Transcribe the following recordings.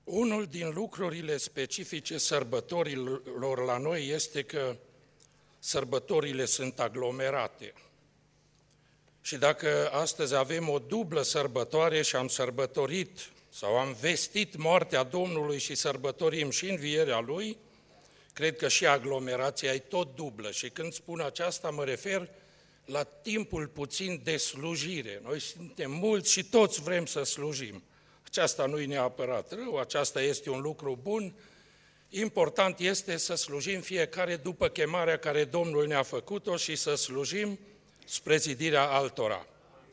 Unul din lucrurile specifice sărbătorilor la noi este că sărbătorile sunt aglomerate. Și dacă astăzi avem o dublă sărbătoare și am sărbătorit sau am vestit moartea Domnului și sărbătorim și învierea Lui, cred că și aglomerația e tot dublă. Și când spun aceasta mă refer la timpul puțin de slujire. Noi suntem mulți și toți vrem să slujim. Aceasta nu e neapărat rău, aceasta este un lucru bun. Important este să slujim fiecare după chemarea care Domnul ne-a făcut-o și să slujim spre zidirea altora.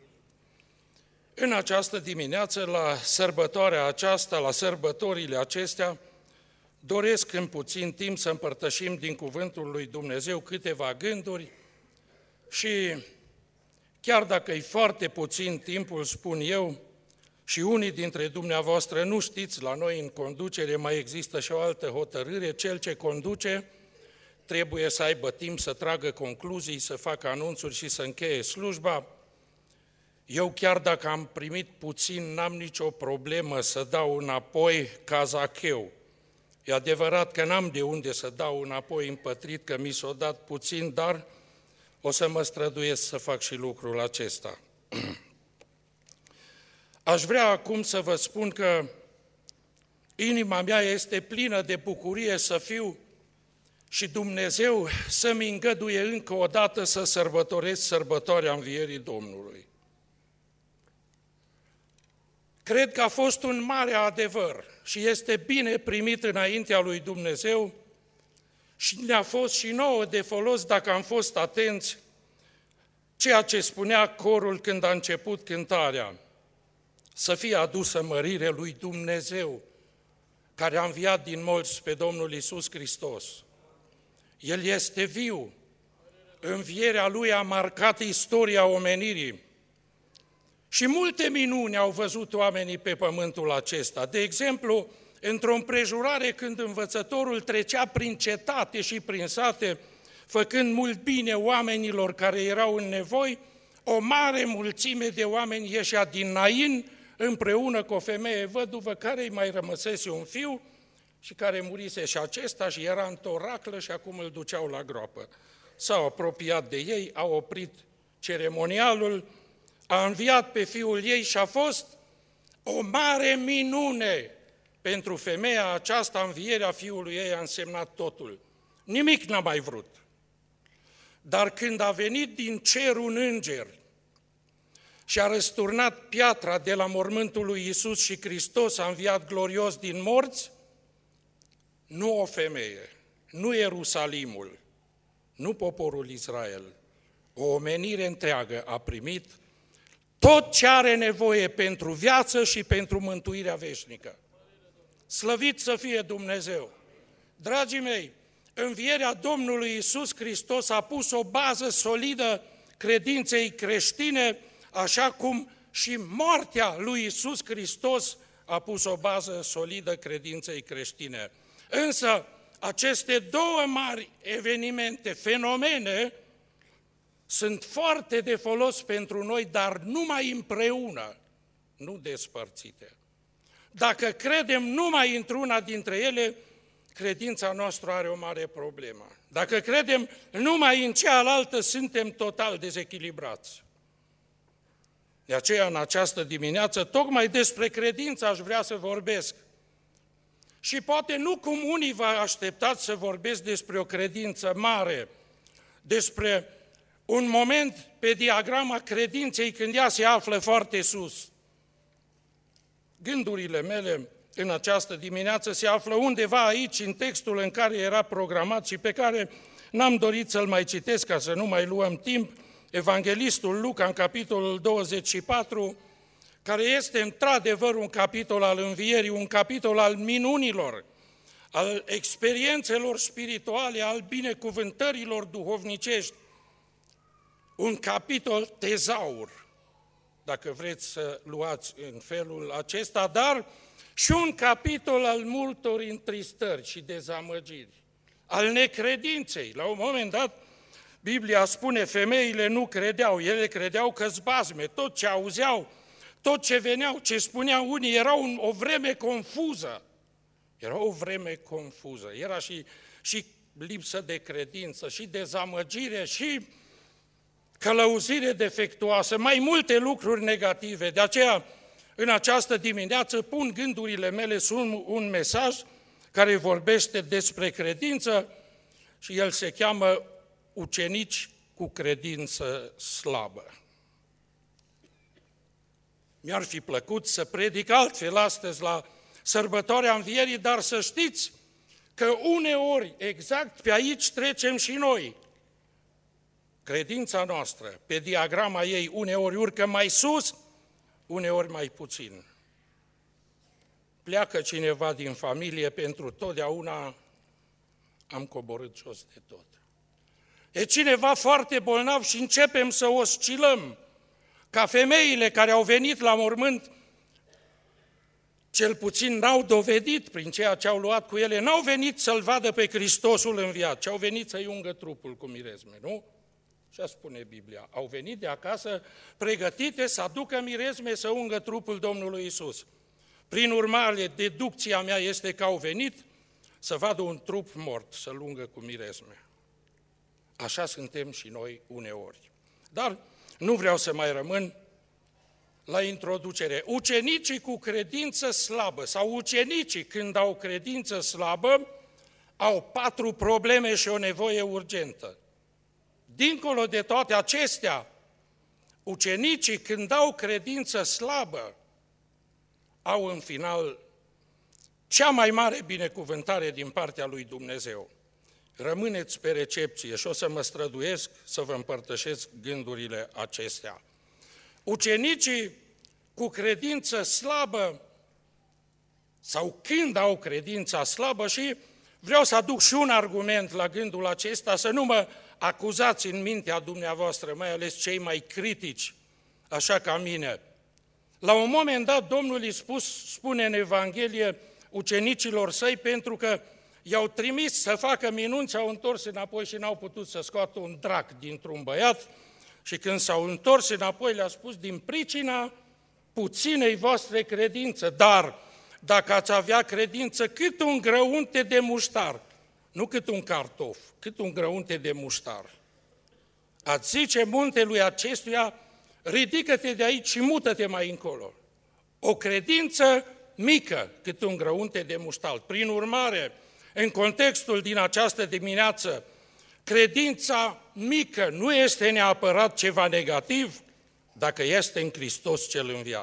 În această dimineață, la sărbătoarea aceasta, la sărbătorile acestea, doresc în puțin timp să împărtășim din Cuvântul lui Dumnezeu câteva gânduri și chiar dacă e foarte puțin timpul, spun eu, și unii dintre dumneavoastră nu știți, la noi în conducere mai există și o altă hotărâre, cel ce conduce trebuie să aibă timp să tragă concluzii, să facă anunțuri și să încheie slujba. Eu chiar dacă am primit puțin, n-am nicio problemă să dau înapoi ca Zacheu. E adevărat că n-am de unde să dau înapoi împătrit, că mi s-a dat puțin, dar o să mă străduiesc să fac și lucrul acesta. Aș vrea acum să vă spun că inima mea este plină de bucurie să fiu și Dumnezeu să-mi îngăduie încă o dată să sărbătoresc sărbătoarea învierii Domnului. Cred că a fost un mare adevăr și este bine primit înaintea lui Dumnezeu și ne-a fost și nouă de folos dacă am fost atenți ceea ce spunea corul când a început cântarea. Să fie adusă mărire lui Dumnezeu, care a înviat din morți pe Domnul Iisus Hristos. El este viu, învierea Lui a marcat istoria omenirii și multe minuni au văzut oamenii pe pământul acesta. De exemplu, într-o împrejurare când învățătorul trecea prin cetate și prin sate, făcând mult bine oamenilor care erau în nevoi, o mare mulțime de oameni ieșea din Nain, împreună cu o femeie văduvă care îi mai rămăsese un fiu și care murise și acesta și era într-o raclă și acum îl duceau la groapă. S-au apropiat de ei, au oprit ceremonialul, a înviat pe fiul ei și a fost o mare minune pentru femeia aceasta. Învierea fiului ei a însemnat totul. Nimic n-a mai vrut. Dar când a venit din cer un înger și a răsturnat piatra de la mormântul lui Iisus și Hristos a înviat glorios din morți, nu o femeie, nu Ierusalimul, nu poporul Israel, o omenire întreagă a primit tot ce are nevoie pentru viață și pentru mântuirea veșnică. Slăvit să fie Dumnezeu! Dragii mei, învierea Domnului Iisus Hristos a pus o bază solidă credinței creștine, așa cum și moartea lui Iisus Hristos a pus o bază solidă credinței creștine. Însă, aceste două mari evenimente, fenomene, sunt foarte de folos pentru noi, dar numai împreună, nu despărțite. Dacă credem numai într-una dintre ele, credința noastră are o mare problemă. Dacă credem numai în cealaltă, suntem total dezechilibrați. De aceea, în această dimineață, tocmai despre credință aș vrea să vorbesc. Și poate nu cum unii vă așteptați să vorbesc despre o credință mare, despre un moment pe diagrama credinței când ea se află foarte sus. Gândurile mele în această dimineață se află undeva aici, în textul în care era programat și pe care n-am dorit să-l mai citesc ca să nu mai luăm timp, Evanghelistul Luca, în capitolul 24, care este într-adevăr un capitol al învierii, un capitol al minunilor, al experiențelor spirituale, al binecuvântărilor duhovnicești, un capitol tezaur, dacă vreți să luați în felul acesta, dar și un capitol al multor întristări și dezamăgiri, al necredinței. La un moment dat, Biblia spune, femeile nu credeau, ele credeau că-s bazme, tot ce auzeau, tot ce veneau, ce spuneau unii, era o vreme confuză. Era o vreme confuză, era și lipsă de credință, și dezamăgire, și călăuzire defectuoasă, mai multe lucruri negative. De aceea, în această dimineață, pun gândurile mele sub un mesaj care vorbește despre credință și el se cheamă Ucenici cu credință slabă. Mi-ar fi plăcut să predic altfel astăzi la sărbătoarea Învierii, dar să știți că uneori, exact pe aici trecem și noi. Credința noastră, pe diagrama ei, uneori urcă mai sus, uneori mai puțin. Pleacă cineva din familie, pentru totdeauna am coborât jos de tot. E cineva foarte bolnav și începem să oscilăm, ca femeile care au venit la mormânt, cel puțin n-au dovedit prin ceea ce au luat cu ele, n-au venit să-L vadă pe Hristosul înviat, ci au venit să-i ungă trupul cu mirezme, nu? Așa spune Biblia. Au venit de acasă pregătite să aducă mirezme să ungă trupul Domnului Iisus. Prin urmare, deducția mea este că au venit să vadă un trup mort, să-l ungă cu mirezme. Așa suntem și noi uneori. Dar nu vreau să mai rămân la introducere. Ucenicii cu credință slabă sau ucenicii când au credință slabă au 4 probleme și o nevoie urgentă. Dincolo de toate acestea, ucenicii când au credință slabă au în final cea mai mare binecuvântare din partea lui Dumnezeu. Rămâneți pe recepție și o să mă străduiesc să vă împărtășesc gândurile acestea. Ucenicii cu credință slabă sau când au credința slabă, și vreau să aduc și un argument la gândul acesta, să nu mă acuzați în mintea dumneavoastră, mai ales cei mai critici, așa ca mine. La un moment dat, Domnul Iisus spune în Evanghelie ucenicilor săi, pentru că i-au trimis să facă minuni, s-au întors înapoi și n-au putut să scoată un drac dintr-un băiat, și când s-au întors înapoi le-a spus: din pricina puținei voastre credință, dar dacă ați avea credință cât un grăunte de muștar, nu cât un cartof, cât un grăunte de muștar, ați zice muntelui acestuia: ridică-te de aici și mută-te mai încolo. O credință mică, cât un grăunte de muștar. Prin urmare, în contextul din această dimineață, credința mică nu este neapărat ceva negativ dacă este în Hristos cel înviat.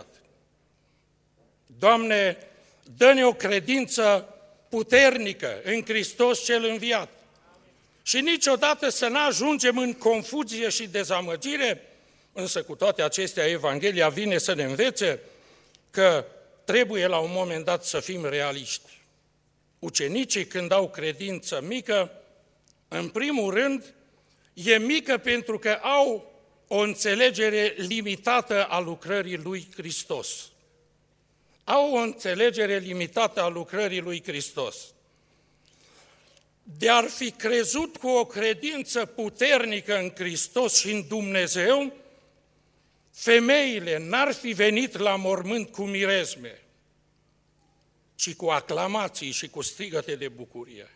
Doamne, dă-ne o credință puternică în Hristos cel înviat. Și niciodată să nu ajungem în confuzie și dezamăgire, însă cu toate acestea Evanghelia vine să ne învețe că trebuie la un moment dat să fim realiști. Ucenicii când au credință mică, în primul rând, e mică pentru că au o înțelegere limitată a lucrării lui Hristos. Au o înțelegere limitată a lucrării lui Hristos. De-ar fi crezut cu o credință puternică în Hristos și în Dumnezeu, femeile n-ar fi venit la mormânt cu mirezme, ci cu aclamații și cu strigăte de bucurie.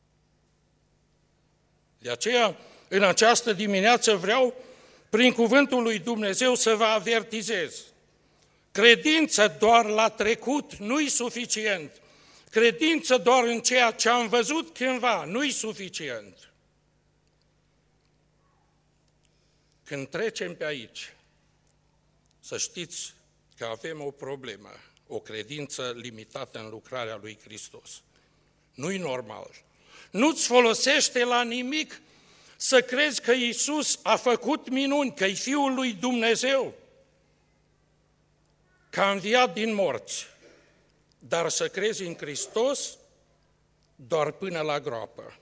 De aceea, în această dimineață vreau, prin cuvântul lui Dumnezeu, să vă avertizez. Credință doar la trecut nu-i suficient. Credință doar în ceea ce am văzut cândva nu-i suficient. Când trecem pe aici, să știți că avem o problemă, o credință limitată în lucrarea lui Hristos. Nu-i normal. Nu-ți folosește la nimic să crezi că Iisus a făcut minuni, că e Fiul lui Dumnezeu, că a înviat din morți, dar să crezi în Hristos doar până la groapă.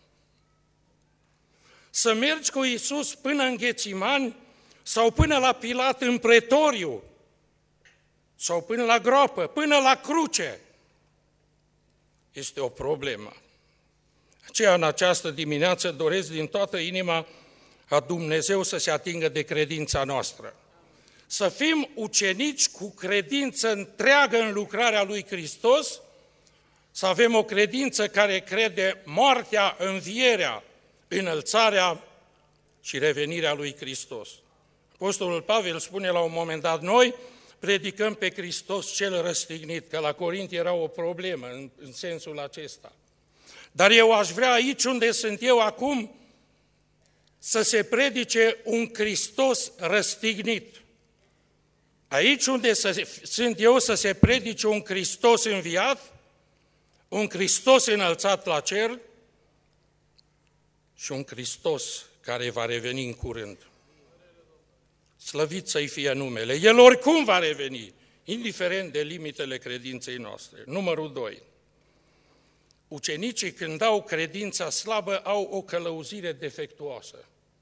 Să mergi cu Iisus până în Ghețimani sau până la Pilat în pretoriu sau până la groapă, până la cruce, este o problemă. Aceea, în această dimineață, doresc din toată inima ca Dumnezeu să se atingă de credința noastră. Să fim ucenici cu credință întreagă în lucrarea lui Hristos, să avem o credință care crede moartea, învierea, înălțarea și revenirea lui Hristos. Apostolul Pavel spune la un moment dat, noi predicăm pe Hristos cel răstignit, că la Corint era o problemă în sensul acesta. Dar eu aș vrea aici unde sunt eu acum să se predice un Hristos răstignit. Aici unde sunt eu să se predice un Hristos înviat, un Hristos înălțat la cer și un Hristos care va reveni în curând. Slăvit să-i fie numele. El oricum va reveni, indiferent de limitele credinței noastre. Numărul 2. Ucenicii, când au credința slabă, au o călăuzire defectuoasă.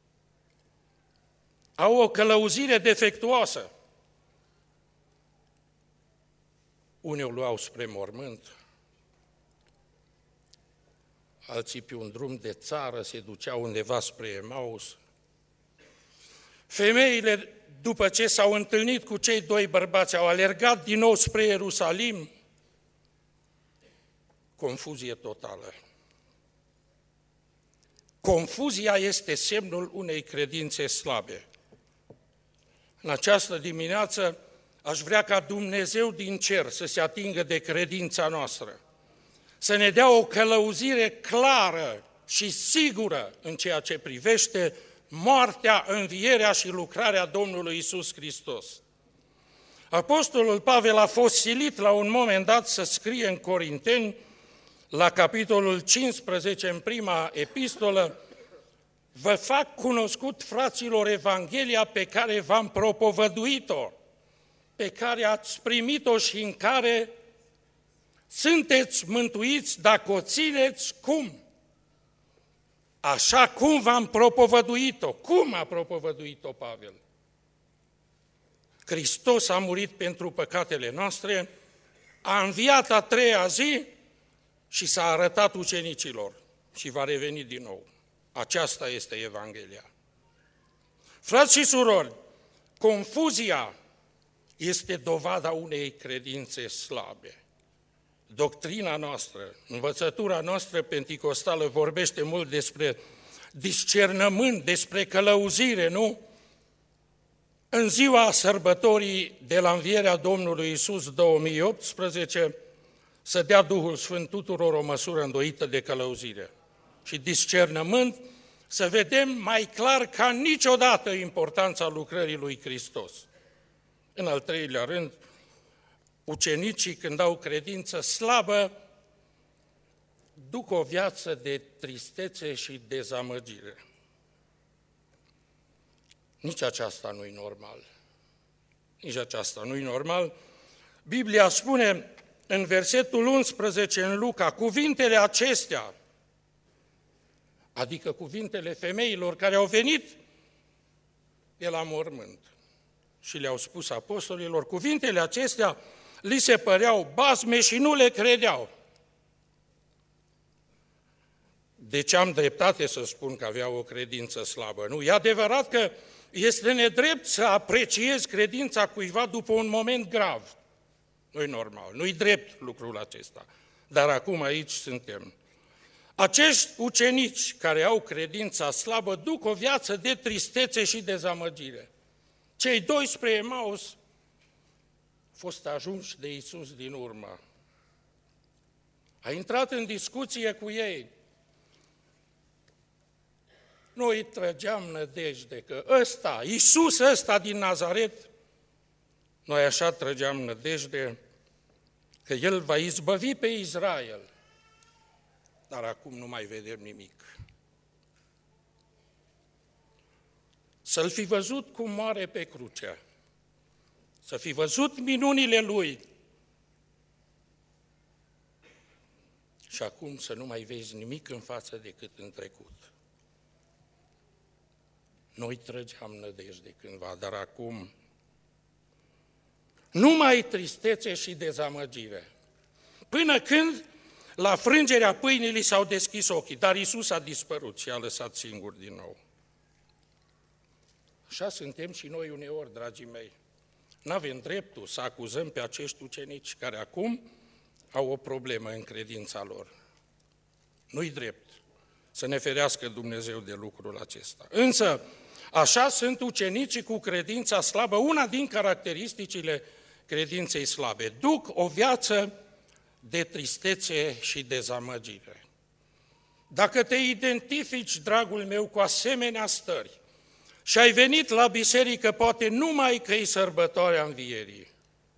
Au o călăuzire defectuoasă. Unii o luau spre mormânt, alții pe un drum de țară se duceau undeva spre Emaus. Femeile, după ce s-au întâlnit cu cei doi bărbați, au alergat din nou spre Ierusalim. Confuzie totală. Confuzia este semnul unei credințe slabe. În această dimineață aș vrea ca Dumnezeu din cer să se atingă de credința noastră, să ne dea o călăuzire clară și sigură în ceea ce privește moartea, învierea și lucrarea Domnului Iisus Hristos. Apostolul Pavel a fost silit la un moment dat să scrie în Corinteni, la capitolul 15, în prima epistolă, vă fac cunoscut, fraților, Evanghelia pe care v-am propovăduit-o, pe care ați primit-o și în care sunteți mântuiți dacă o țineți, cum? Așa cum v-am propovăduit-o. Cum a propovăduit-o Pavel? Hristos a murit pentru păcatele noastre, a înviat a treia zi și s-a arătat ucenicilor și va reveni din nou. Aceasta este Evanghelia. Frați și surori, confuzia este dovada unei credințe slabe. Doctrina noastră, învățătura noastră penticostală vorbește mult despre discernământ, despre călăuzire, nu? În ziua sărbătorii de la învierea Domnului Iisus 2018, să dea Duhul Sfânt tuturor o măsură îndoită de călăuzire și discernământ, să vedem mai clar ca niciodată importanța lucrării lui Hristos. În al treilea rând, ucenicii, când au credință slabă, duc o viață de tristețe și dezamăgire. Nici aceasta nu-i normal. Nici aceasta nu-i normal. Biblia spune în versetul 11 în Luca, cuvintele acestea, adică cuvintele femeilor care au venit de la mormânt și le-au spus apostolilor, cuvintele acestea li se păreau basme și nu le credeau. Deci am dreptate să spun că aveau o credință slabă. Nu, e adevărat că este nedrept să apreciezi credința cuiva după un moment grav. Nu-i normal, nu-i drept lucrul acesta. Dar acum aici suntem. Acești ucenici care au credința slabă duc o viață de tristețe și dezamăgire. Cei doi spre Emaus au fost ajunși de Iisus din urmă. A intrat în discuție cu ei. Noi trăgeam nădejde că ăsta, Iisus ăsta din Nazaret, noi așa trăgeam nădejde că El va izbăvi pe Israel. Dar acum nu mai vedem nimic. Să-L fi văzut cum moare pe cruce, să fi văzut minunile Lui și acum să nu mai vezi nimic în față decât în trecut. Noi trăgeam nădejde cândva, dar acum numai tristețe și dezamăgire. Până când la frângerea pâinii li s-au deschis ochii, dar Iisus a dispărut și a lăsat singur din nou. Așa suntem și noi uneori, dragii mei. N-avem dreptul să acuzăm pe acești ucenici care acum au o problemă în credința lor. Nu-i drept. Să ne ferească Dumnezeu de lucrul acesta. Însă, așa sunt ucenicii cu credința slabă, una din caracteristicile credinței slabe. Duc o viață de tristețe și dezamăgire. Dacă te identifici, dragul meu, cu asemenea stări și ai venit la biserică poate numai că e sărbătoarea Învierii,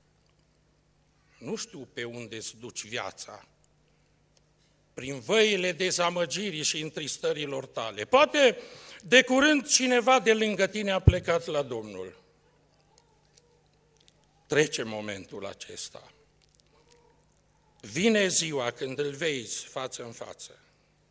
nu știu pe unde îți duci viața, prin văile dezamăgirii și întristărilor tale. Poate de curând cineva de lângă tine a plecat la Domnul. Trece momentul acesta. Vine ziua când îl vezi față în față.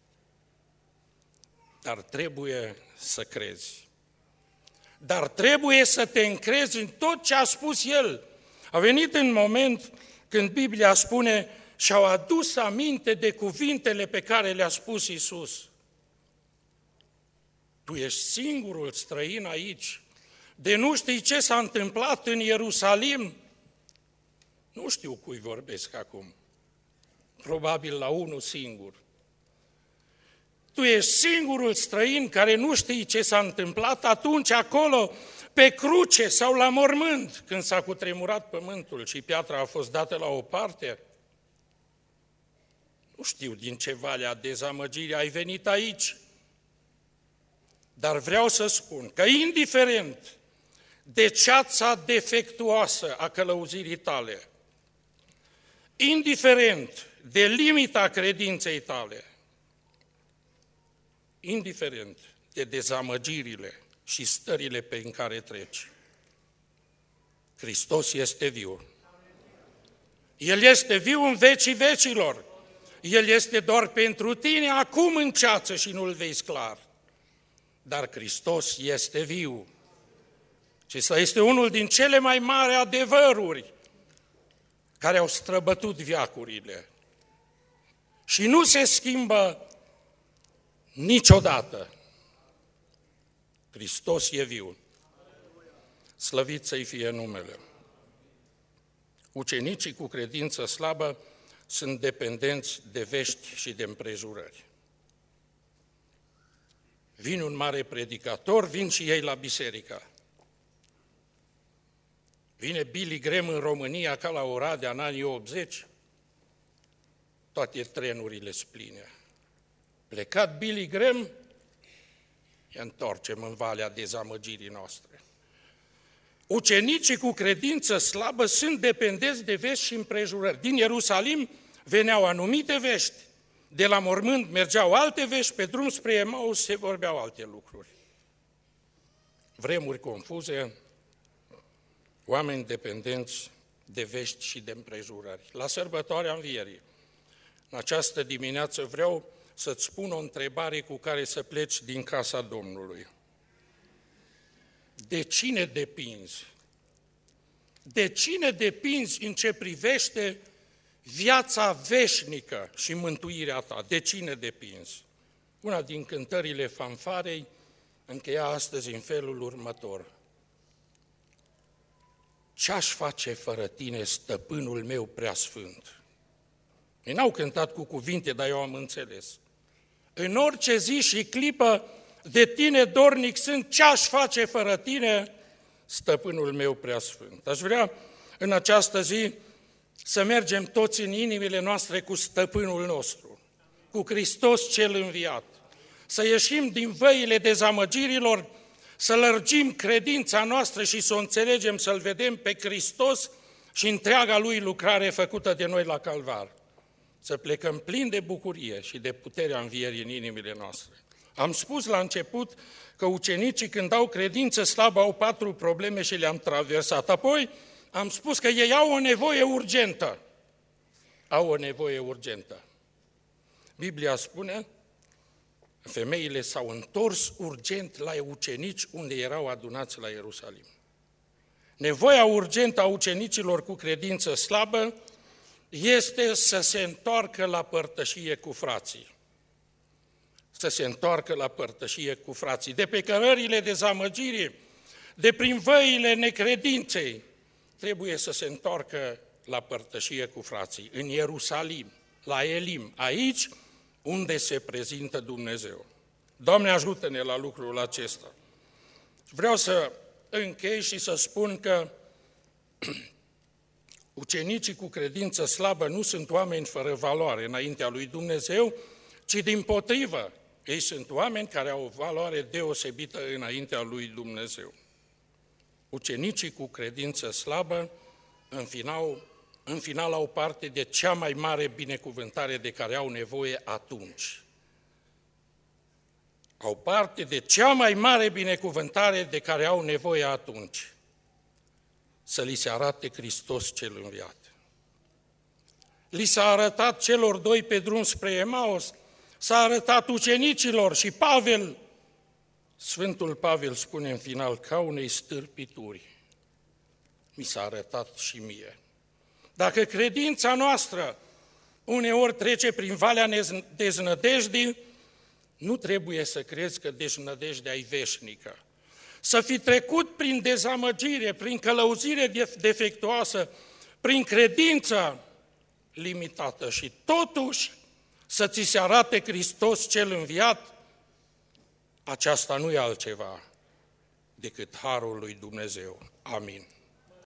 Dar trebuie să crezi. Dar trebuie să te încrezi în tot ce a spus El. A venit în moment când Biblia spune și-au adus aminte de cuvintele pe care le-a spus Iisus. Tu ești singurul străin aici, de nu știi ce s-a întâmplat în Ierusalim. Nu știu cui vorbesc acum, probabil la unul singur. Tu ești singurul străin care nu știi ce s-a întâmplat atunci acolo, pe cruce sau la mormânt, când s-a cutremurat pământul și piatra a fost dată la o parte. Nu știu din ce vale a dezamăgirii ai venit aici, dar vreau să spun că indiferent de ceața defectuoasă a călăuzirii tale, indiferent de limita credinței tale, indiferent de dezamăgirile și stările prin care treci, Hristos este viu. El este viu în vecii vecilor. El este doar pentru tine acum în ceață și nu-l vezi clar. Dar Hristos este viu. Și ăsta este unul din cele mai mari adevăruri care au străbătut veacurile. Și nu se schimbă niciodată. Hristos e viu. Slăvit să-i fie numele. Ucenicii cu credință slabă sunt dependenți de vești și de împrejurări. Vine un mare predicator, vin și ei la biserică. Vine Billy Graham în România ca la Oradea în anii 80, toate trenurile pline. Plecat Billy Graham, ne întoarcem în valea dezamăgirii noastre. Ucenicii cu credință slabă sunt dependenți de vești și împrejurări. Din Ierusalim veneau anumite vești, de la mormânt mergeau alte vești, pe drum spre Emaus se vorbeau alte lucruri. Vremuri confuze, oameni dependenți de vești și de împrejurări. La sărbătoarea Învierii, în această dimineață vreau să-ți spun o întrebare cu care să pleci din casa Domnului. De cine depinzi? De cine depinzi în ce privește viața veșnică și mântuirea ta? De cine depinzi? Una din cântările fanfarei încheia astăzi în felul următor. Ce-aș face fără tine, stăpânul meu preasfânt? Ei n-au cântat cu cuvinte, dar eu am înțeles. În orice zi și clipă de tine dornic sunt, ce-aș face fără tine, stăpânul meu preasfânt. Aș vrea în această zi să mergem toți în inimile noastre cu stăpânul nostru, cu Hristos cel înviat, să ieșim din văile dezamăgirilor, să lărgim credința noastră și să o înțelegem, să-L vedem pe Hristos și întreaga Lui lucrare făcută de noi la Calvar. Să plecăm plini de bucurie și de puterea învierii în inimile noastre. Am spus la început că ucenicii când au credință slabă au 4 probleme și le-am traversat. Apoi am spus că ei au o nevoie urgentă. Au o nevoie urgentă. Biblia spune, femeile s-au întors urgent la ucenici unde erau adunați la Ierusalim. Nevoia urgentă a ucenicilor cu credință slabă este să se întoarcă la părtășie cu frații. Să se întoarcă la părtășie cu frații. De pe cărările dezamăgirii, de prin văile necredinței, trebuie să se întoarcă la părtășie cu frații, în Ierusalim, la Elim, aici unde se prezintă Dumnezeu. Doamne, ajută-ne la lucrul acesta. Vreau să închei și să spun că ucenicii cu credință slabă nu sunt oameni fără valoare înaintea lui Dumnezeu, ci dimpotrivă, ei sunt oameni care au o valoare deosebită înaintea lui Dumnezeu. Ucenicii cu credință slabă, în final au parte de cea mai mare binecuvântare de care au nevoie atunci. Au parte de cea mai mare binecuvântare de care au nevoie atunci. Să li se arate Hristos cel înviat. Li s-a arătat celor doi pe drum spre Emaus, s-a arătat ucenicilor și Pavel, Sfântul Pavel spune în final, ca unei stârpituri, mi s-a arătat și mie. Dacă credința noastră uneori trece prin valea deznădejdii, nu trebuie să crezi că deznădejdea e veșnică. Să fi trecut prin dezamăgire, prin călăuzire defectuoasă, prin credință limitată și totuși să ți se arate Hristos cel înviat, aceasta nu e altceva decât harul lui Dumnezeu. Amin.